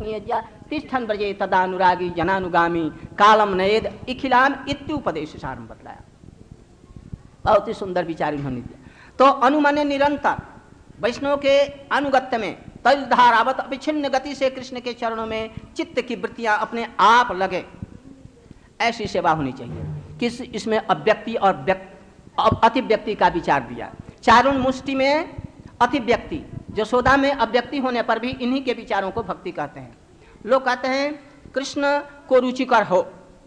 नियज्य तिष्ठन ब्रजे तदानुरागी जनानुगामी कालम नयेद इखिलाम इत्युपदेश सारम बतलाया। बहुत ही सुंदर विचार इन्होंने दिया। तो अनुमन्य निरंतर वैष्णव के अनुगत्य में तैलधारावत अविच्छिन्न गति से कृष्ण के चरणों में चित्त की वृत्तियां अपने आप लगे, ऐसी सेवा होनी चाहिए। किस इसमें अव्यक्ति और अतिव्यक्ति का विचार दिया। चारुण मुष्टि में अतिव्यक्ति, यशोदा में अव्यक्ति होने पर भी इन्हीं के विचारों को भक्ति कहते हैं। लोग कहते हैं कृष्ण को रुचिकर हो।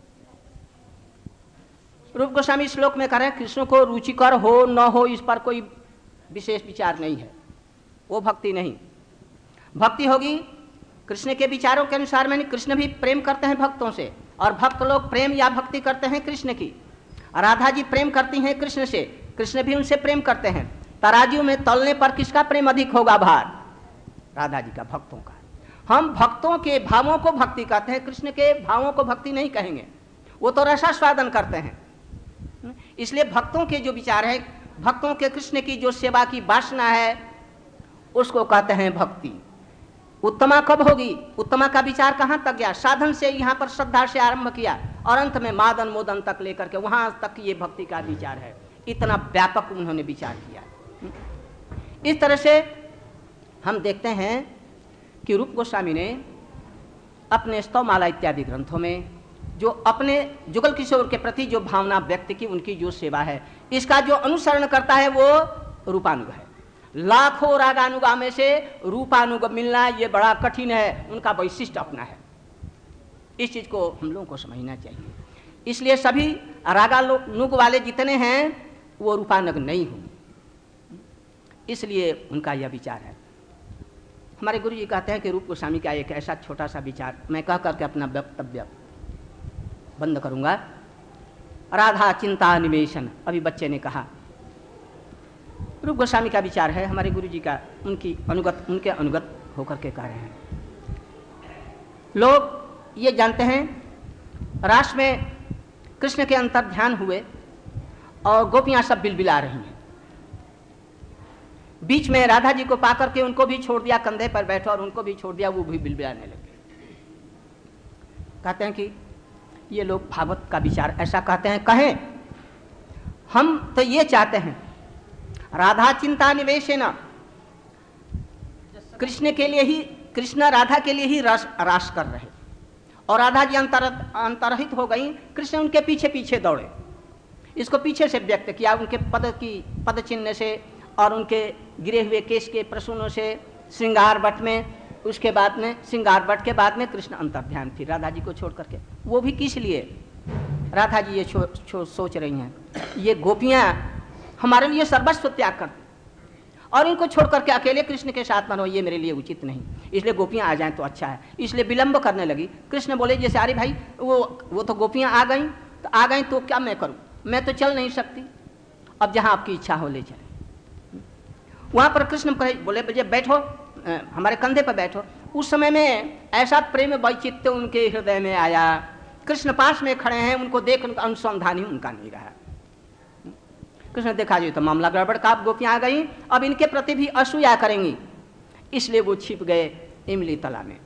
रूप गोस्वामी श्लोक में कह रहे हैं कृष्ण को रुचिकर हो न हो इस पर कोई विशेष विचार नहीं है, वो भक्ति नहीं। भक्ति होगी कृष्ण के विचारों के अनुसार में। कृष्ण भी प्रेम करते हैं भक्तों से, और भक्त लोग प्रेम या भक्ति करते हैं कृष्ण की। राधा जी प्रेम करती हैं कृष्ण से, कृष्ण भी उनसे प्रेम करते हैं। तराजू में तलने पर किसका प्रेम अधिक होगा भार? राधा जी का, भक्तों का। हम भक्तों के भावों को भक्ति कहते हैं, कृष्ण के भावों को भक्ति नहीं कहेंगे, वो तो रसास्वादन करते हैं। इसलिए भक्तों के जो विचार है, भक्तों के कृष्ण की जो सेवा की वासना है, उसको कहते हैं भक्ति। उत्तमा कब होगी? उत्तमा का विचार कहाँ तक गया? साधन से यहाँ पर श्रद्धा से आरंभ किया और अंत में मादन मोदन तक लेकर के वहां तक ये भक्ति का विचार है। इतना व्यापक उन्होंने विचार किया। इस तरह से हम देखते हैं कि रूप गोस्वामी ने अपने स्तवमाला इत्यादि ग्रंथों में जो अपने जुगल किशोर के प्रति जो भावना व्यक्त की, उनकी जो सेवा है, इसका जो अनुसरण करता है वो रूपानुग है। लाखों रागानुगा में से रूपानुग मिलना ये बड़ा कठिन है, उनका वैशिष्ट अपना है। इस चीज को हम लोगों को समझना चाहिए। इसलिए सभी रागानुग वाले जितने हैं वो रूपानुग नहीं होंगे, इसलिए उनका यह विचार है। हमारे गुरु जी कहते हैं कि रूप गोस्वामी का एक ऐसा छोटा सा विचार मैं कह करके अपना वक्तव्य बंद करूंगा। राधा चिंता निवेशन, अभी बच्चे ने कहा, रूप गोस्वामी का विचार है, हमारे गुरु जी का, उनके अनुगत होकर के कह रहे हैं। लोग ये जानते हैं रास में कृष्ण के अंतर ध्यान हुए और गोपियां सब बिलबिला रही हैं। बीच में राधा जी को पाकर के उनको भी छोड़ दिया, कंधे पर बैठो और उनको भी छोड़ दिया, वो भी बिलबिलाने लगे। कहते हैं कि ये लोग भागवत का विचार ऐसा कहते हैं। कहें हम तो ये चाहते हैं राधा चिंता निवेशन, कृष्ण के लिए ही, कृष्ण राधा के लिए ही रास कर रहे, और राधा जी अंतरहित हो गई, कृष्ण उनके पीछे पीछे दौड़े। इसको पीछे से व्यक्त किया, उनके पद चिन्ह से और उनके गिरे हुए केश के प्रसूनों से, श्रृंगार बट में, उसके बाद में श्रृंगार बट के बाद में कृष्ण अंतर्ध्यान थी राधा जी को छोड़ करके। वो भी किस लिए? राधा जी ये सोच रही हैं ये गोपियां हमारे लिए सर्वस्व त्याग कर और इनको छोड़ करके अकेले कृष्ण के साथ मनो, ये मेरे लिए उचित नहीं, इसलिए गोपियां आ जाएं तो अच्छा है। इसलिए विलंब करने लगी। कृष्ण बोले जैसे अरे भाई वो तो गोपियां आ गई तो क्या मैं करूं, मैं तो चल नहीं सकती, अब जहां आपकी इच्छा हो ले चले। वहां पर कृष्ण बोले बैठो, हमारे कंधे पर बैठो। उस समय में ऐसा प्रेम वैचित्र्य उनके हृदय में आया, कृष्ण पास में खड़े हैं, उनको देख अनुसंधान ही उनका नहीं रहा। कृष्ण देखा जी तो मामला गड़बड़ का, गोपियां आ गई, अब इनके प्रति भी असूया करेंगी, इसलिए वो छिप गए इमली तला में।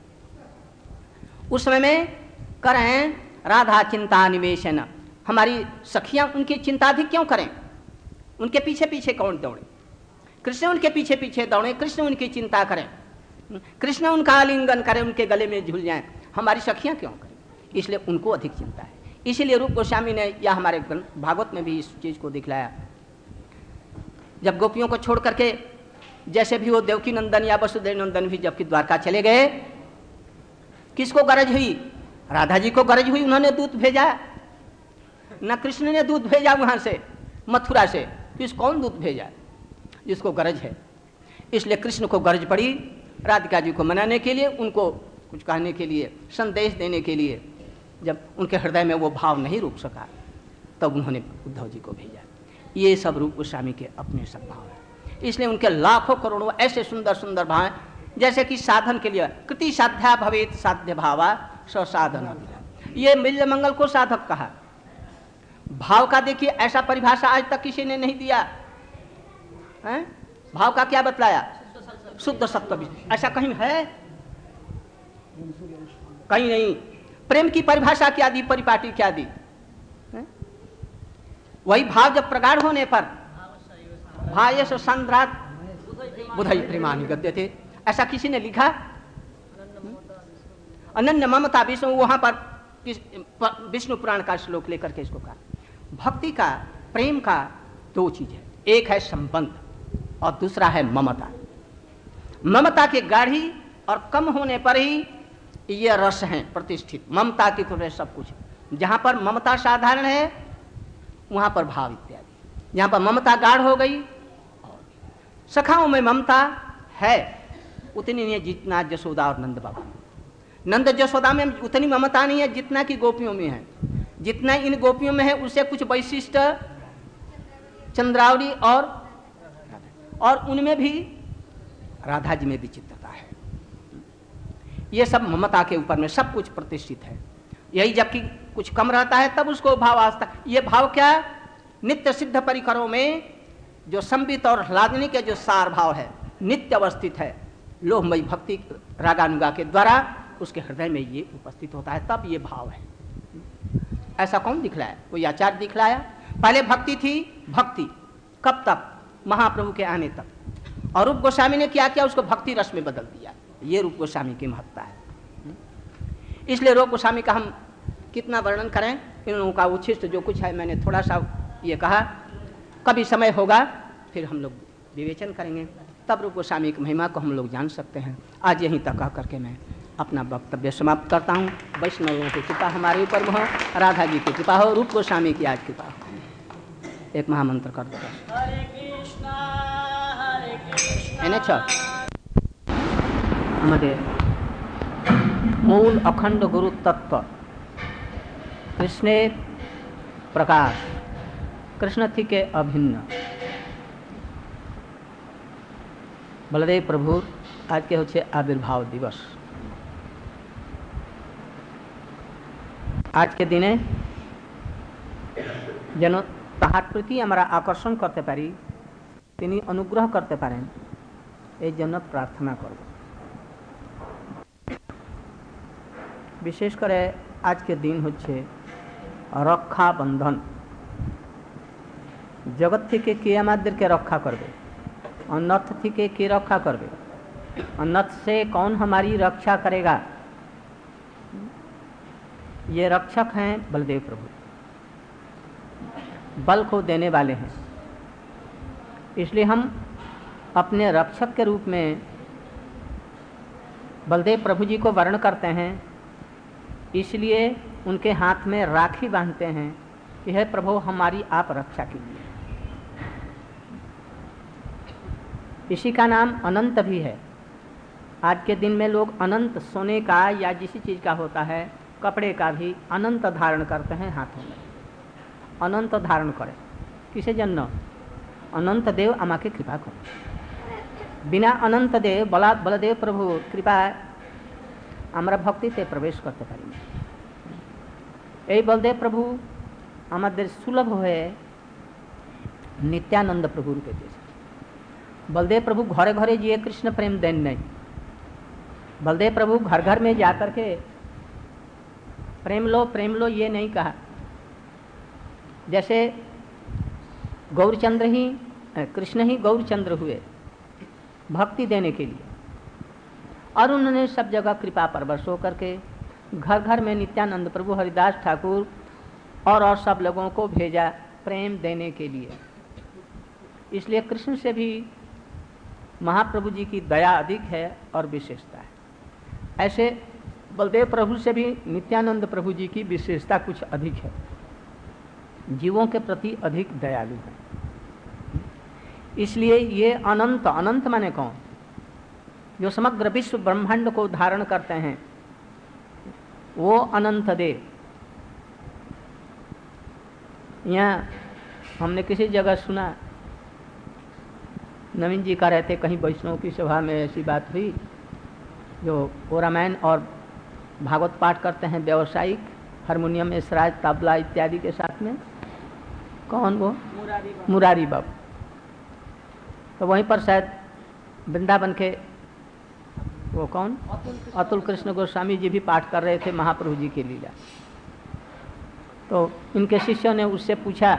उस समय में कर रहे हैं राधा चिंता निवेशन, हमारी सखियां उनकी चिंता भी क्यों करें, उनके पीछे पीछे कौन दौड़े? कृष्ण उनके पीछे पीछे दौड़े, कृष्ण उनकी चिंता करें, कृष्ण उनका आलिंगन करें, उनके गले में झूल जाएं, हमारी सखियां क्यों करें? इसलिए उनको अधिक चिंता है। इसीलिए रूप गोस्वामी ने या हमारे भागवत में भी इस चीज को दिखलाया। जब गोपियों को छोड़ करके जैसे भी वो देवकी नंदन या वसुदेव नंदन भी जबकि द्वारका चले गए, किसको गरज हुई? राधा जी को गरज हुई, उन्होंने दूत भेजा, न कृष्ण ने दूत भेजा वहां से मथुरा से, कौन दूत भेजा? जिसको गरज है। इसलिए कृष्ण को गरज पड़ी राधिका जी को मनाने के लिए, उनको कुछ कहने के लिए, संदेश देने के लिए। जब उनके हृदय में वो भाव नहीं रुक सका तब उन्होंने उद्धव जी को भेजा। ये सब रूप गोस्वामी के अपने सब भाव हैं। इसलिए उनके लाखों करोड़ों ऐसे सुंदर सुंदर भाव हैं, जैसे कि साधन के लिए कृति साध्या भवेत साध्य भावा स्वसाधन, ये मिल्ल मंगल को साधक कहा। भाव का देखिए ऐसा परिभाषा आज तक किसी ने नहीं दिया है? भाव का क्या बतलाया? शुद्ध सत्व, ऐसा कहीं है? कहीं नहीं। प्रेम की परिभाषा क्या दी, परिपाटी क्या दी? वही भाव जब प्रगाढ़ होने पर भायस संद्रात बुधई प्रेमानि गद्य थे, ऐसा किसी ने लिखा? अनन्य ममता विष्णु, वहां पर विष्णु पुराण का श्लोक लेकर के इसको कहा। भक्ति का, प्रेम का दो चीज है, एक है संबंध और दूसरा है ममता। ममता के गाढ़ी और कम होने पर ही ये रस है प्रतिष्ठित। ममता की तो सब कुछ, जहां पर ममता साधारण है वहां पर भाव इत्यादि। जहां पर ममता गाढ़ हो गई, सखाओं में ममता है उतनी नहीं है जितना जसोदा और नंद बाबा। नंद जसोदा में उतनी ममता नहीं है जितना कि गोपियों में है। जितना इन गोपियों में है उससे कुछ वैशिष्ट चंद्रावली और उनमें भी राधा जी में विचित्रता है। ये सब ममता के ऊपर में सब कुछ प्रतिष्ठित है। यही जबकि कुछ कम रहता है तब उसको भाव आस्था। ये भाव क्या? नित्य सिद्ध परिकरों में जो संबित और ह्लादनी के जो सार भाव है, नित्य अवस्थित है, लोहमयी भक्ति रागानुगा के द्वारा उसके हृदय में ये उपस्थित होता है, तब ये भाव है। ऐसा कौन दिखलाया? कोई आचार्य दिखलाया? पहले भक्ति थी, भक्ति कब तक? महाप्रभु के आने तक। और रूप गोस्वामी ने क्या किया? उसको भक्ति रस में बदल दिया। ये रूप गोस्वामी की महत्ता है। इसलिए रूप गोस्वामी का हम कितना वर्णन करें, इन लोगों का उच्छिष्ट जो कुछ है मैंने थोड़ा सा ये कहा। कभी समय होगा फिर हम लोग विवेचन करेंगे, तब रूप गोस्वामी की महिमा को हम लोग जान सकते हैं। आज यहीं तक कह करके मैं अपना वक्तव्य समाप्त करता हूँ। वैष्णवों की कृपा हमारे ऊपर हो, राधा जी की कृपा हो, रूप गोस्वामी की आज कृपा हो। एक महामंत्र कर दो। मूल अखंड गुरु तत्व कृष्णे प्रकाश, कृष्ण थी के अभिन्न। बलदेव प्रभु आज के होच्छे आविर्भाव दिवस। आज के दिने जेन ताहार प्रति हमारा आकर्षण करते पारी, तिनी अनुग्रह करते पारें, এই জন্য प्रार्थना करब। विशेष करे आज के दिन होच्छे रक्षा बंधन। जगत থেকে কে আমাদেরকে रक्षा करबे? अनर्थ থেকে কে रक्षा करबे? अनर्थ से कौन हमारी रक्षा करेगा? ये रक्षक हैं बलदेव प्रभु, बल को देने वाले हैं। इसलिए हम अपने रक्षक के रूप में बलदेव प्रभु जी को वर्ण करते हैं। इसलिए उनके हाथ में राखी बांधते हैं कि हे प्रभु हमारी आप रक्षा कीजिए। इसी का नाम अनंत भी है। आज के दिन में लोग अनंत सोने का या जिस चीज़ का होता है, कपड़े का भी अनंत धारण करते हैं हाथों में। अनंत धारण करें किसे जन्म? अनंत देव आमाके कृपा करें। बिना अनंत देव बलदेव प्रभु कृपा আমরা ভক্তিতে প্রবেশ করতে পারি না। এই বলদেব প্রভু আমাদের সুলভ হয়ে नित्यानंद प्रभु रूपे दिए। बलदेव प्रभु घरे घरे जिए कृष्ण प्रेम देन नहीं। बलदेव प्रभु घर घर में जाकर के प्रेम लो ये नहीं कहा। जैसे गौरचंद्र ही कृष्ण ही गौरचंद्र हुए भक्ति देने के लिए, और उन्होंने सब जगह कृपा परवश होकर के घर घर में नित्यानंद प्रभु, हरिदास ठाकुर और सब लोगों को भेजा प्रेम देने के लिए। इसलिए कृष्ण से भी महाप्रभु जी की दया अधिक है और विशेषता है। ऐसे बलदेव प्रभु से भी नित्यानंद प्रभु जी की विशेषता कुछ अधिक है, जीवों के प्रति अधिक दयालु है। इसलिए ये अनंत, अनंत माने कौन? जो समग्र विश्व ब्रह्मांड को धारण करते हैं, वो अनंत देव। यहाँ हमने किसी जगह सुना, नवीन जी का रहते कहीं वैष्णव की सभा में ऐसी बात हुई, जो वो रामायण और भागवत पाठ करते हैं व्यावसायिक, हारमोनियम, इसराज, तबला इत्यादि के साथ में। कौन वो? मुरारी बाबू। तो वहीं पर शायद वृंदावन के वो कौन? अतुल कृष्ण गोस्वामी जी भी पाठ कर रहे थे महाप्रभु जी की लीला। तो इनके शिष्यों ने उससे पूछा,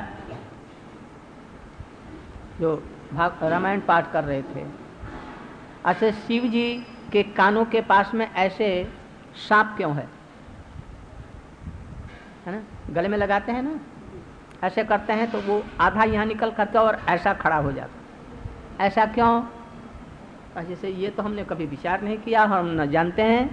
जो रामायण पाठ कर रहे थे, अच्छा शिव जी के कानों के पास में ऐसे सांप क्यों है ना? गले में लगाते हैं ना, ऐसे करते हैं तो वो आधा यहाँ निकल करके और ऐसा खड़ा हो जाता, ऐसा क्यों? जैसे ये तो हमने कभी विचार नहीं किया, हम न जानते हैं।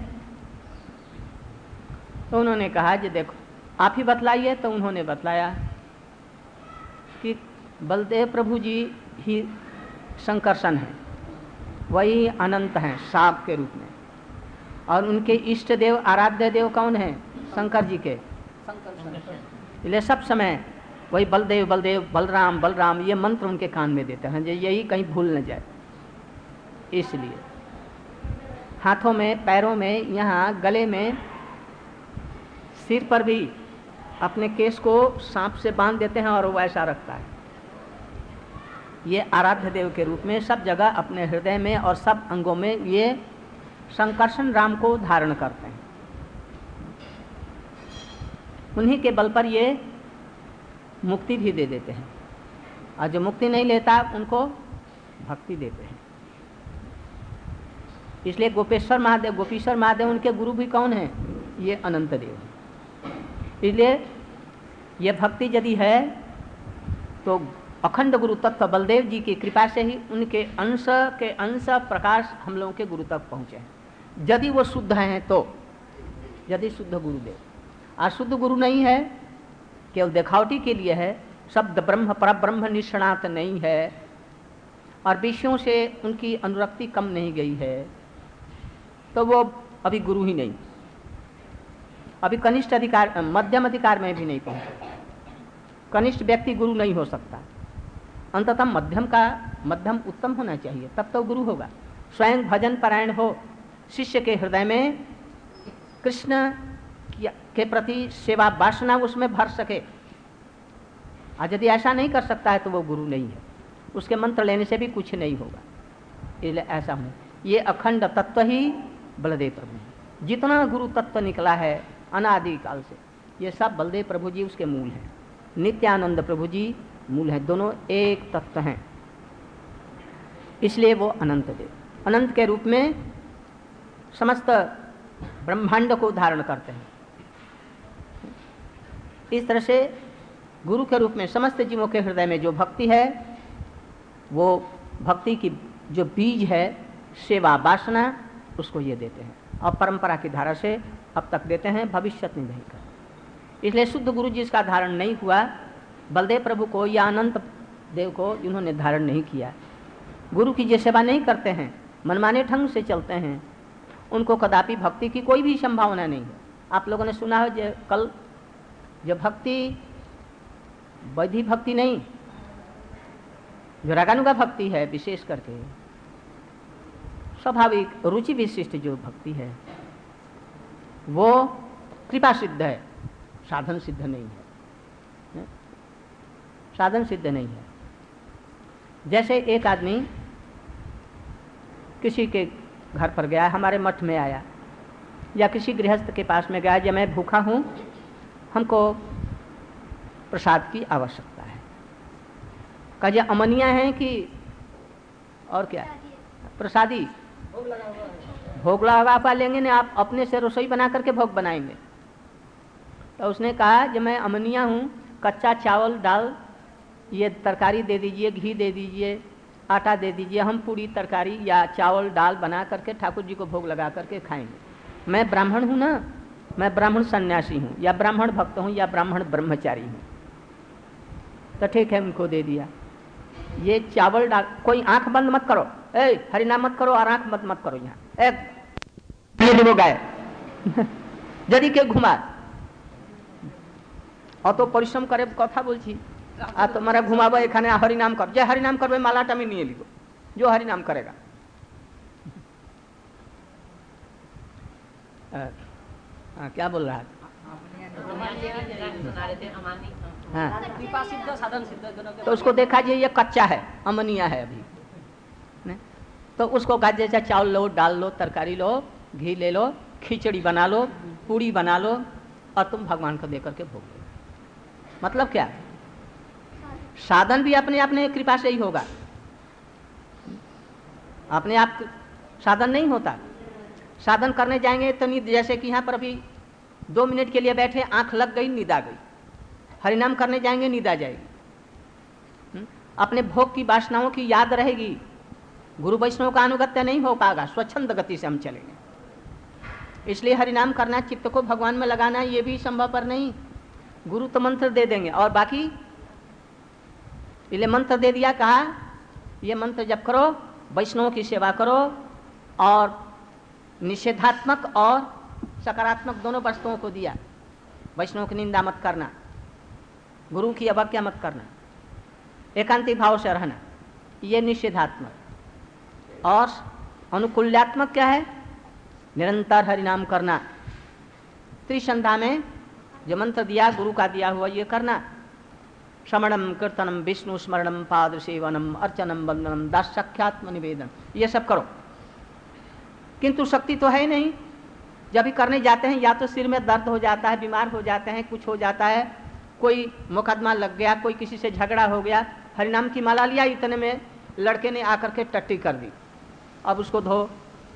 तो उन्होंने कहा कि देखो आप ही बतलाइए। तो उन्होंने बतलाया कि बलदेव प्रभु जी ही संकर्षण है, वही अनंत हैं सांप के रूप में, और उनके इष्ट देव आराध्य देव कौन है? शंकर जी के। इसलिए सब समय वही बलदेव बलदेव, बलराम बलराम, ये मंत्र उनके कान में देते हैं, यही कहीं भूल न जाए। इसलिए हाथों में, पैरों में, यहाँ गले में, सिर पर भी अपने केस को सांप से बांध देते हैं और वो ऐसा रखता है। ये आराध्य देव के रूप में सब जगह अपने हृदय में और सब अंगों में ये संकर्षण राम को धारण करते हैं। उन्हीं के बल पर ये मुक्ति भी दे देते हैं, और जो मुक्ति नहीं लेता उनको भक्ति देते हैं। इसलिए गोपेश्वर महादेव उनके गुरु भी कौन है? ये अनंत देव। इसलिए ये भक्ति यदि है तो अखंड गुरु तत्व बलदेव जी की कृपा से ही उनके अंश के अंश प्रकाश हम लोगों के गुरु तक पहुँचे हैं। यदि वो शुद्ध हैं तो, यदि शुद्ध गुरुदेव, अशुद्ध गुरु नहीं है, केवल दिखावटी के लिए है, शब्द ब्रह्म परब्रह्म निष्णात नहीं है, और विषयों से उनकी अनुरक्ति कम नहीं गई है, तो वो अभी गुरु ही नहीं, अभी कनिष्ठ अधिकार, मध्यम अधिकार में भी नहीं पहुँचे। कनिष्ठ व्यक्ति गुरु नहीं हो सकता, अंततः मध्यम उत्तम होना चाहिए, तब तो गुरु होगा। स्वयं भजन परायण हो, शिष्य के हृदय में कृष्ण के प्रति सेवा वासना उसमें भर सके, आज यदि ऐसा नहीं कर सकता है तो वो गुरु नहीं है, उसके मंत्र लेने से भी कुछ नहीं होगा। इसलिए ऐसा हो, ये अखंड तत्व ही बलदेव प्रभु है। जितना गुरु तत्व निकला है अनादि काल से, ये सब बलदेव प्रभु जी उसके मूल हैं, नित्यानंद प्रभु जी मूल हैं, दोनों एक तत्व हैं। इसलिए वो अनंत देव, अनंत के रूप में समस्त ब्रह्मांड को धारण करते हैं। इस तरह से गुरु के रूप में समस्त जीवों के हृदय में जो भक्ति है, वो भक्ति की जो बीज है सेवा वासना, उसको ये देते हैं, और परंपरा की धारा से अब तक देते हैं, भविष्य में नहीं कर। इसलिए शुद्ध गुरु जिसका धारण नहीं हुआ, बलदेव प्रभु को या अनंत देव को जिन्होंने धारण नहीं किया, गुरु की जो सेवा नहीं करते हैं, मनमाने ढंग से चलते हैं, उनको कदापि भक्ति की कोई भी संभावना नहीं है। आप लोगों ने सुना है जो कल जो भक्ति वैधि भक्ति नहीं, जो रागानुगा भक्ति है, विशेष करके स्वाभाविक रुचि विशिष्ट जो भक्ति है, वो कृपा सिद्ध है, साधन सिद्ध नहीं है, साधन सिद्ध नहीं है। जैसे एक आदमी किसी के घर पर गया, हमारे मठ में आया, या किसी गृहस्थ के पास में गया, जब मैं भूखा हूँ, हमको प्रसाद की आवश्यकता है। कहा ये अमनिया है कि और क्या प्रसादी, भोग लगा पा लेंगे ना, आप अपने से रसोई बना करके भोग बनाएंगे। तो उसने कहा जब मैं अमनिया हूँ, कच्चा चावल दाल ये तरकारी दे दीजिए, घी दे दीजिए, आटा दे दीजिए, हम पूरी तरकारी या चावल दाल बना करके ठाकुर जी को भोग लगा करके खाएंगे। मैं ब्राह्मण हूँ ना, मैं ब्राह्मण सन्यासी हूँ, या ब्राह्मण भक्त हूँ, या ब्राह्मण ब्रह्मचारी हूँ। तो ठीक है, उनको दे दिया। ये चावल डाल, कोई आंख बंद मत करो, हरिनाम मत करो और आंख मत करो, यहाँ एक वो गाय यदि के घुमा অত পরিশ্রম করে কথা বলছি, আর তোমরা ঘুমাবো এখানে, হরিনাম কর, যে হরিনাম করবে মালাটা আমি নিয়ে নিব, जो हरिनाम करेगा। क्या बोल रहा है? हाँ, तो उसको देखा जी ये कच्चा है, अमनिया है अभी, तो उसको गाजर जैसा चावल लो, डाल लो, तरकारी लो, घी ले लो, खिचड़ी बना लो, पूड़ी बना लो और तुम भगवान को देकर के भोग लो। मतलब क्या? साधन भी अपने अपने कृपा से ही होगा, अपने आप साधन नहीं होता। साधन करने जाएंगे तो नींद, जैसे कि यहाँ पर अभी 2 मिनट के लिए बैठे, आंख लग गई, नींद आ गई। हरिनाम करने जाएंगे, नींद आ जाएगी। अपने भोग की वासनाओं की याद रहेगी, गुरु वैष्णव का अनुगत्य नहीं हो पाएगा, स्वच्छंद गति से हम चलेंगे। इसलिए हरिनाम करना, चित्त को भगवान में लगाना, ये भी संभव पर नहीं। गुरु तो मंत्र दे देंगे और बाकी इसलिए मंत्र दे दिया, कहा ये मंत्र जप करो, वैष्णव की सेवा करो और निषेधात्मक और सकारात्मक दोनों वस्तुओं को दिया। वैष्णव की निंदा मत करना, गुरु की अवज्ञा मत करना, एकांती भाव से रहना, ये निषेधात्मक। और अनुकूल्यात्मक क्या है? निरंतर हरिनाम करना। त्रिसंध्या में जो मंत्र दिया, गुरु का दिया हुआ, ये करना। श्रवणम कीर्तनम विष्णु स्मरणम पाद सेवनम अर्चनम वंदनम दास्यख्यात्म निवेदन, ये सब करो। किंतु शक्ति तो है नहीं। जब भी करने जाते हैं या तो सिर में दर्द हो जाता है, बीमार हो जाते हैं, कुछ हो जाता है, कोई मुकदमा लग गया, कोई किसी से झगड़ा हो गया, हरिनाम की माला लिया, इतने में लड़के ने आकर के टट्टी कर दी, अब उसको धो।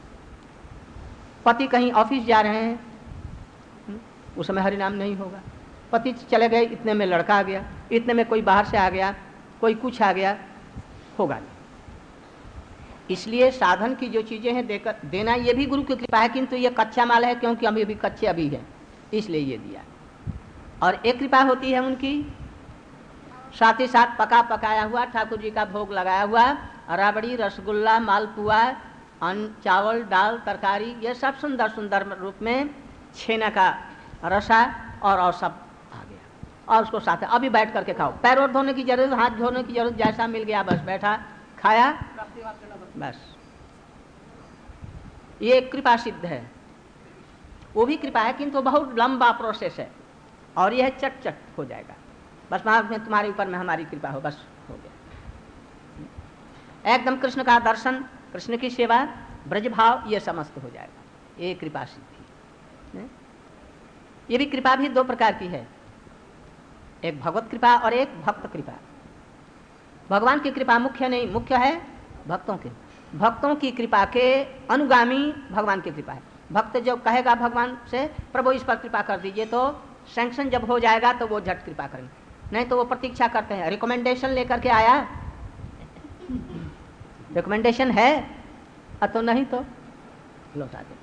पति कहीं ऑफिस जा रहे हैं, उस समय हरिनाम नहीं होगा। पति चले गए, इतने में लड़का आ गया, इतने में कोई बाहर से आ गया, कोई कुछ आ गया, होगा नहीं। इसलिए साधन की जो चीज़ें हैं देकर देना, ये भी गुरु की कृपा है, किंतु ये कच्चा माल है, क्योंकि हम अभी कच्चे अभी हैं, इसलिए ये दिया। और एक कृपा होती है उनकी, साथ ही साथ पका पकाया हुआ ठाकुर जी का भोग लगाया हुआ, राबड़ी, रसगुल्ला, मालपुआ, अन्न, चावल, दाल, तरकारी, ये सब सुंदर सुंदर रूप में, छेना का रसा और सब आ गया। और उसको साथ अभी बैठ करके खाओ, पैर और धोने की जरूरत, हाथ धोने की जरूरत, जैसा मिल गया बस बैठा खाया, बस। ये कृपा सिद्ध है, वो भी कृपा है, किंतु बहुत लंबा प्रोसेस है। और यह चट चट हो जाएगा, बस में तुम्हारे ऊपर में हमारी कृपा हो, बस हो गया। एकदम कृष्ण का दर्शन, कृष्ण की सेवा, ब्रज भाव, ये समस्त हो जाएगा। ये कृपा सिद्धि। ये भी कृपा भी 2 प्रकार की है, एक भगवत कृपा और एक भक्त कृपा। भगवान की कृपा मुख्य नहीं, मुख्य है भक्तों की। भक्तों की कृपा के अनुगामी भगवान की कृपा है। भक्त जो कहेगा भगवान से, प्रभु इस पर कृपा कर दीजिए, तो सैंक्शन जब हो जाएगा तो वो झट कृपा करेंगे, नहीं तो वो प्रतीक्षा करते हैं। रिकमेंडेशन लेकर के आया, रिकमेंडेशन है तो नहीं तो लौटा दे।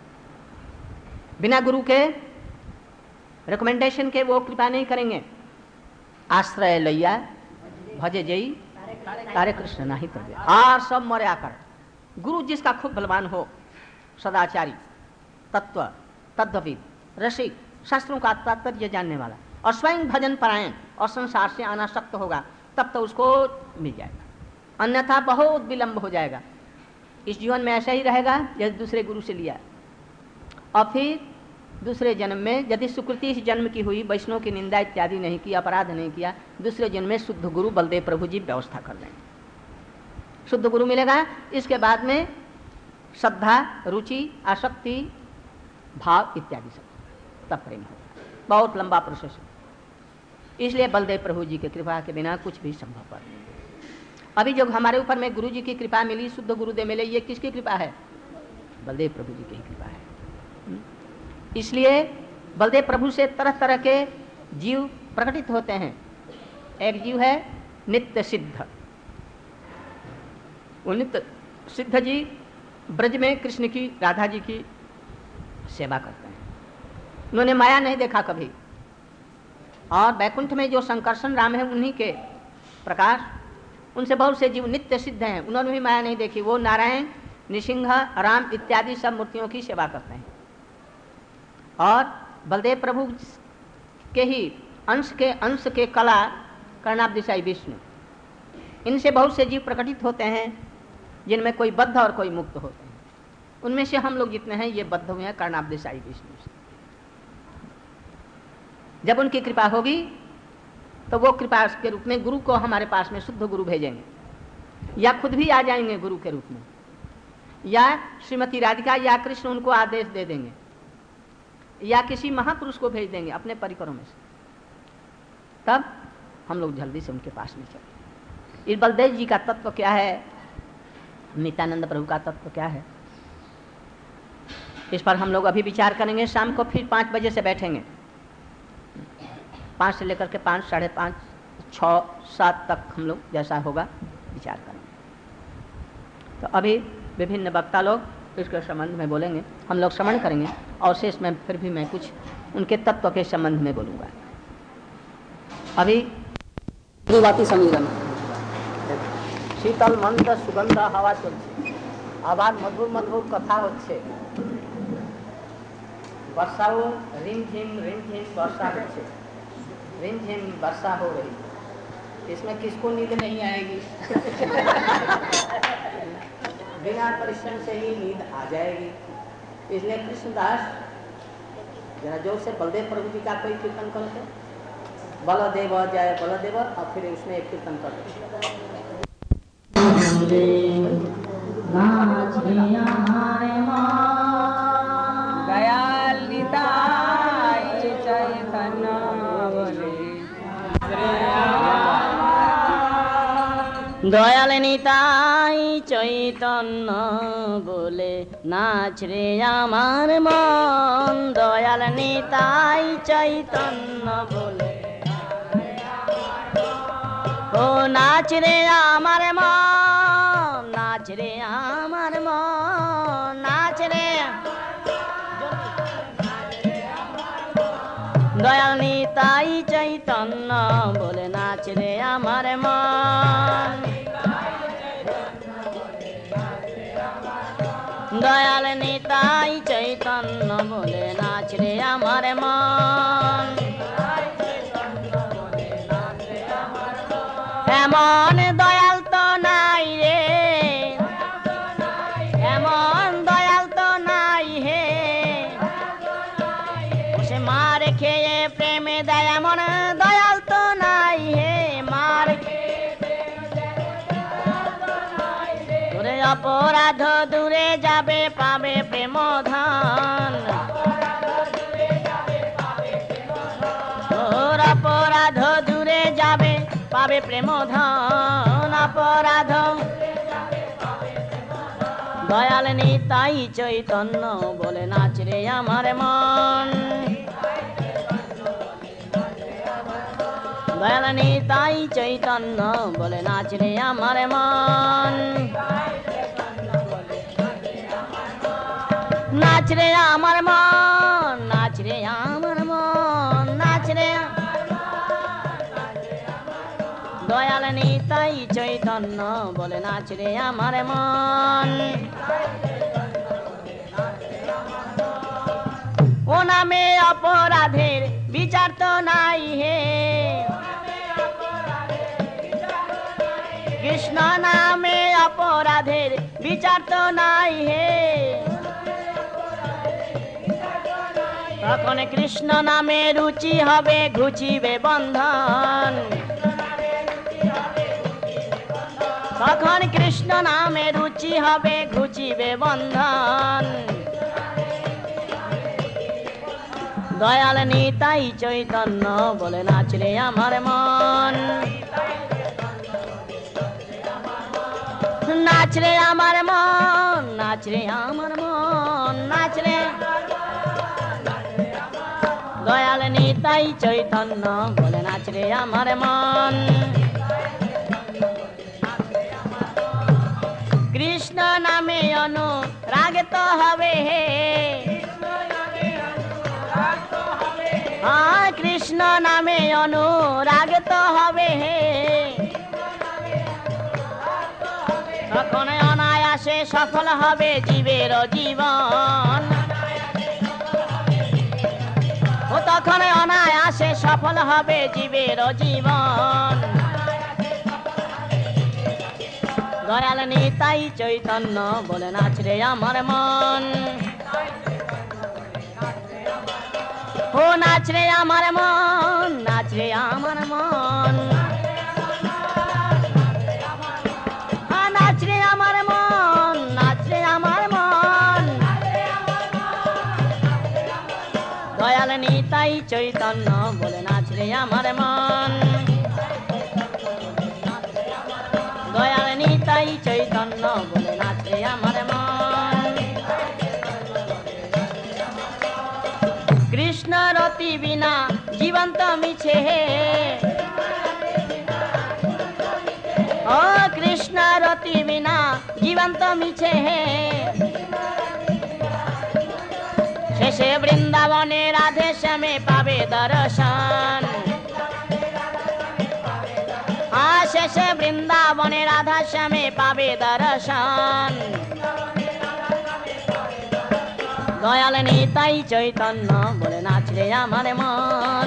बिना गुरु के रिकमेंडेशन के वो कृपा नहीं करेंगे। आश्रय लैया भजे जई तारे कृष्ण नहीं तो आर सब मर्या कर। गुरु जिसका खूब बलवान हो, सदाचारी, तत्व तत्वविद, रसिक, शास्त्रों का तात्पर्य जानने वाला और स्वयं भजन परायण और संसार से अनासक्त होगा, तब तो उसको मिल जाएगा, अन्यथा बहुत विलंब हो जाएगा। इस जीवन में ऐसा ही रहेगा जैसे दूसरे गुरु से लिया, और फिर दूसरे जन्म में यदि सुकृति इस जन्म की हुई, वैष्णव की निंदा इत्यादि नहीं किया, अपराध नहीं किया, दूसरे जन्म में शुद्ध गुरु बलदेव प्रभु जी व्यवस्था कर देंगे, शुद्ध गुरु मिलेगा। इसके बाद में श्रद्धा, रुचि, आसक्ति, भाव इत्यादि सब, तब प्रेम होगा। बहुत लंबा प्रोसेस है, इसलिए बलदेव प्रभु जी की कृपा के बिना कुछ भी संभव नहीं। अभी जो हमारे ऊपर में गुरु जी की कृपा मिली, शुद्ध गुरुदेव मिले, ये किसकी कृपा है? बलदेव प्रभु जी की ही कृपा है। इसलिए बलदेव प्रभु से तरह तरह के जीव प्रकटित होते हैं। एक जीव है नित्य सिद्ध, वो नित्य सिद्ध जी ब्रज में कृष्ण की, राधा जी की सेवा करते हैं। उन्होंने माया नहीं देखा कभी, और बैकुंठ में जो संकर्षण राम है उन्हीं के प्रकाश, उनसे बहुत से जीव नित्य सिद्ध हैं, उन्होंने भी माया नहीं देखी। वो नारायण, नृसिंह, राम इत्यादि सब मूर्तियों की सेवा करते हैं। और बलदेव प्रभु के ही अंश के कला कर्णाब्दिशाई विष्णु, इनसे बहुत से जीव प्रकटित होते हैं, जिनमें कोई बद्ध और कोई मुक्त होते हैं। उनमें से हम लोग जितने हैं ये बद्ध हुए हैं कर्णाब्दिशाई विष्णु से। जब उनकी कृपा होगी तो वो कृपा के रूप में गुरु को हमारे पास में शुद्ध गुरु भेजेंगे, या खुद भी आ जाएंगे गुरु के रूप में। या श्रीमती राधिका या कृष्ण उनको आदेश दे देंगे या किसी महापुरुष को भेज देंगे अपने परिकरों में से, तब हम लोग जल्दी से उनके पास में चले। इस बलदेव जी का तत्व क्या है, नित्यानंद प्रभु का तत्व क्या है, इस पर हम लोग अभी विचार करेंगे। शाम को फिर 5 बजे से बैठेंगे, 5 से लेकर के 5, 5:30, 6, 7 तक हम लोग जैसा होगा विचार करेंगे। तो अभी विभिन्न वक्ता लोग इसके संबंध में बोलेंगे, हम लोग श्रवण करेंगे और शेष में फिर भी मैं कुछ उनके तत्व के संबंध में बोलूँगा। अभी गुरुवाती समीरन शीतल मंद सुगंध हवा चलছে, आवाज मधुर मधुर कथा होच्छे, वर्षाओ रिमझिम वर्षा होच्छे, रिमझिम वर्षा हो रही, इसमें किसको नींद नहीं आएगी? बिना परिश्रम से ही नींद आ जाएगी। इसलिए कृष्णदास जरा जोर से बलदेव प्रभु जी का कोई कीर्तन करते, बलदेव जय बलदेव, और फिर उसमें एक कीर्तन करते। दयाल निताई चैतन्य बोले, दयाल निताई चैतन्य बोले नाच रे আমার মন, দয়াল নিতাই চৈতন্য বলে ও নাচ রে আমার মন, নাচ রে আমার মন, নাচ রে দয়াল নিতাই চৈতন্য বলে নাচ রে আমার মন, দয়াল নিতাই চৈতন্য বলে নাচ রে আমার মন, এমন দয়াল তো নাই রে, এমন দয়াল তো নাই হে, সে মার খেয়ে প্রেমে দেয়, এমন দয়াল তো নাই হে, মার দূরে অপরাধ দূরে যাবে পাবে প্রেম ধন, ওর অপরাধ দূরে যাবে পাবে প্রেম ধন, অপরাধ দয়াল নিতাই চৈতন্য বলে নাচ রে আমার মন, দয়াল নিতাই চৈতন্য বলে নাচ রে আমার মন, নাচ রে আমার মন, নাচ রে আমার মন, নাচ রে দয়াল নিতাই চৈতন্য বলে নাচ রে আমার মন, ও নামে অপরাধের বিচার তো নাই হে, কৃষ্ণ নামে অপরাধের বিচার তো নাই হে, তখন কৃষ্ণ নামে রুচি হবে ঘুচিবে বন্ধন, তখন কৃষ্ণ নামে রুচি হবে ঘুচিবে বন্ধন, দয়াল নিতাই চৈতন্য বলে নাচ রে আমার মন, নাচ রে আমার মন, নাচ রে আমার মন, নাচ রে দয়াল নিতাই চৈতন্য বলে নাচ রে আমার মন, কৃষ্ণ নামে অনুরাগ তো হবে হে, হ্যাঁ কৃষ্ণ নামে অনুরাগ তো হবে হে, তখন অনায়াসে সফল হবে জীবের জীবন, ও তখন অনায়াসে সফল হবে জীবের জীবন, দয়াল নিতাই চৈতন্য বলে নাচ রে আমার মন, ও নাচ রে আমার মন, নাচ রে আমার মন, নাচ রে আমার মন, নাচ রে আমার দয়াল নিতাই চৈতন্য বলে নাচ রে আমার মন দয়াল নিতাই চৈতন্য বলে নাচ রে আমার মন কৃষ্ণ রতি বিনা জীবন্ত মিছে ও কৃষ্ণ রতি বিনা জীবন্ত মিছে শেষে বৃন্দাবনে রাধে শ্যামে পাবে দর্শন শেষে বৃন্দাবনে রাধা শ্যামে পাবে দর্শন দয়াল নিতাই চৈতন্য বলে নাচ রে আমার মন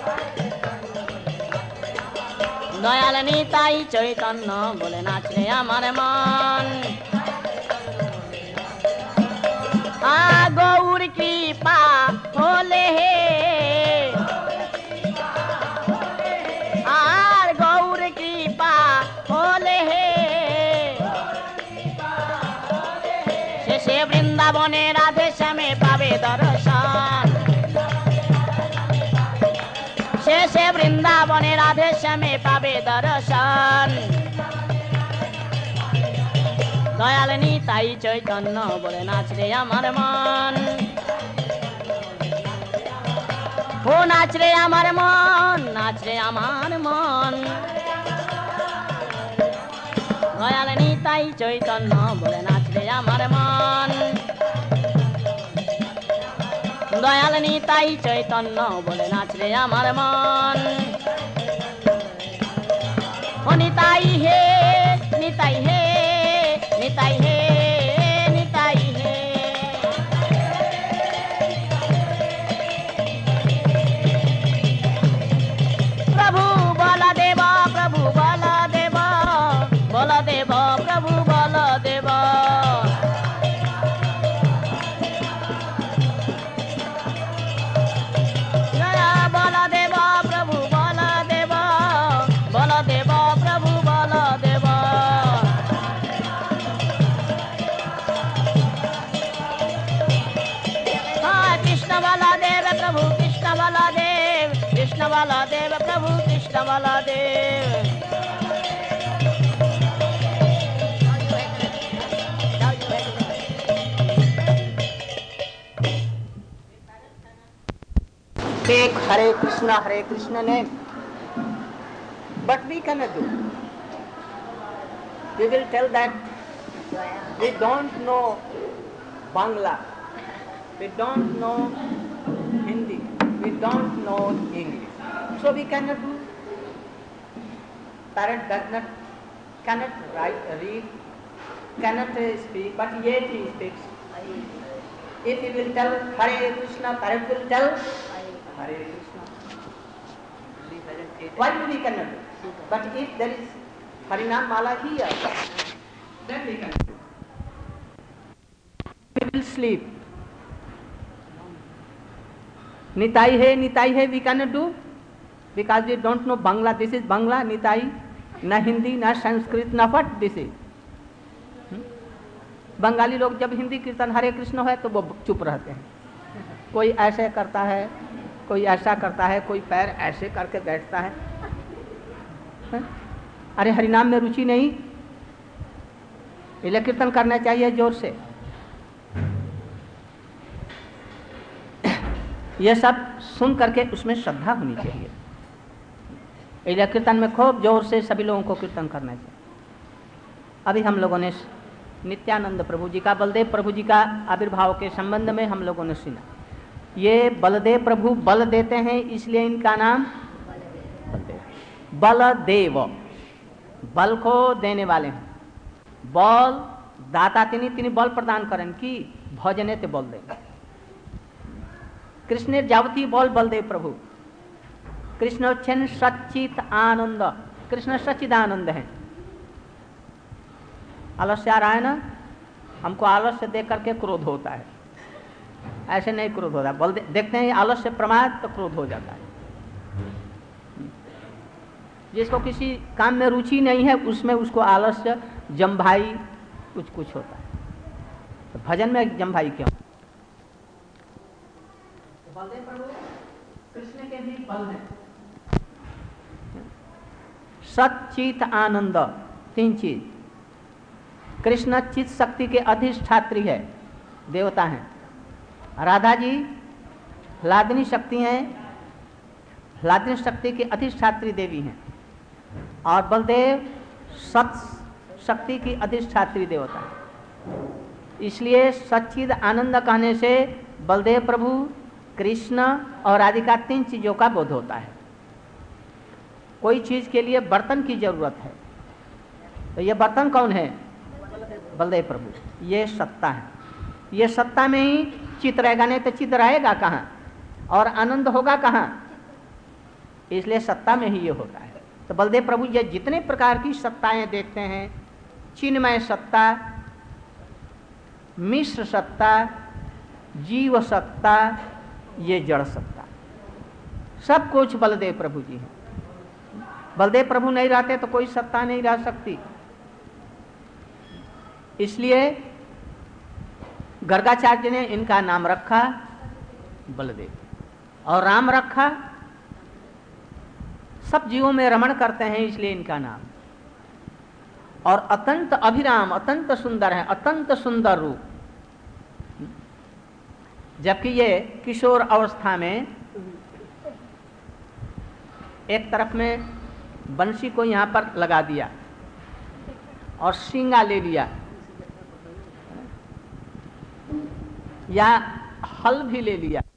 দয়াল নিতাই চৈতন্য বলে নাচ রে আমার মন গৌর কৃপা হলে হে আর গৌর কৃপা হলে হে শেষে বৃন্দাবনে রাধে শ্যামে পাবে দর্শন শেষে বৃন্দাবনে রাধে শ্যামে পাবে দর্শন দয়াল নিতাই চৈতন্য বলে নাচ রে আমার মন ও নাচ রে আমার মন নাচ রে আমার মন দয়াল নিতাই চৈতন্য বলে নাচ রে আমার মন দয়াল নিতাই চৈতন্য বলে নাচ রে আমার মন ও নিতাই হে নিতাই হে নিতাই হে নিতাই হে প্রভু বলদেব প্রভু বলদেব বলদেব প্রভু বলদেব বলদেব প্রভু বলদেব বলদেব প্রভু বলদেব কৃষ্ণ বলদেব প্রভু কৃষ্ণ বলদেব কৃষ্ণ বলদেব প্রভু Krishna Baladev Take Hare Krishna name, but we cannot do. We will tell that we don't know Bangla, we don't know Hindi, we don't know English, so we cannot do. Parent cannot write, read, cannot speak, but yet he speaks. If he will tell Hare Krishna, parent will tell Hare Krishna. Why we cannot do? But if there is Harinam Mala here, then we can do. We will sleep. Nitai hai, we cannot do because we don't know Bangla. This is Bangla, Nitai, na Hindi, na Sanskrit, na what this is. Bengali लोग जब हिंदी कीर्तन हरे कृष्ण है तो वो चुप रहते हैं. कोई ऐसे करता है, कोई ऐसा करता है, कोई पैर ऐसे करके बैठता है. अरे हरिनाम में रुचि नहीं, इसलिए कीर्तन करना चाहिए जोर से. ये सब सुन करके उसमें श्रद्धा होनी चाहिए. इसलिए कीर्तन में खूब जोर से सभी लोगों को कीर्तन करना चाहिए. अभी हम लोगों ने नित्यानंद प्रभु जी का, बलदेव प्रभु जी का आविर्भाव के संबंध में हम लोगों ने सुना. ये बलदेव प्रभु बल देते हैं, इसलिए इनका नाम बलदेव. बलदेव बल को देने वाले हैं. बल दाता तिनी बल प्रदान करें कि भजने ते बल दे. कृष्ण जावती बल बलदेव प्रभु. कृष्ण छेन सच्चित आनंद. कृष्ण सच्चिद आनंद है. आलस्य आ रहा है ना, हमको आलस्य देख करके क्रोध होता है. ऐसे नहीं क्रोध होता. बल देखते हैं आलस्य प्रमाद तो क्रोध हो जाता है. जिसको किसी काम में रुचि नहीं है उसमें उसको आलस्य जम्भाई कुछ होता है. तो भजन में जम्भाई क्यों? बलदेव प्रभु कृष्ण के भी बल हैं। सच्चित आनंद, तीन चीज। कृष्ण चित शक्ति के अधिष्ठात्री है, देवता हैं। राधा जी ह्लादिनी शक्ति हैं, ह्लादिनी शक्ति की अधिष्ठात्री देवी हैं। और बलदेव सत शक्ति की अधिष्ठात्री देवता है। इसलिए सच्चिद आनंद कहने से बलदेव प्रभु, कृष्ण और राधिका तीन चीजों का बोध होता है। कोई चीज के लिए बर्तन की जरूरत है, तो ये बर्तन कौन है? बलदेव प्रभु। ये सत्ता है। ये सत्ता में ही चित्त रहेगा, नहीं तो चित्त रहेगा कहाँ और आनंद होगा कहाँ? इसलिए सत्ता में ही ये होता है। तो बलदेव प्रभु ये जितने प्रकार की सत्ताएं देखते हैं, चिन्मय सत्ता, मिश्र सत्ता, जीव सत्ता, ये जड़ सत्ता, सब कुछ बलदेव प्रभु जी हैं। बलदेव प्रभु नहीं रहते तो कोई सत्ता नहीं रह सकती। इसलिए गर्गाचार्य ने इनका नाम रखा बलदेव, और राम रखा। सब जीवों में रमण करते हैं इसलिए इनका नाम। और अत्यंत अभिराम, अत्यंत सुंदर है, अत्यंत सुंदर रूप। जबकि ये किशोर अवस्था में एक तरफ में बंसी को यहाँ पर लगा दिया और सींगा ले लिया, या हल भी ले लिया,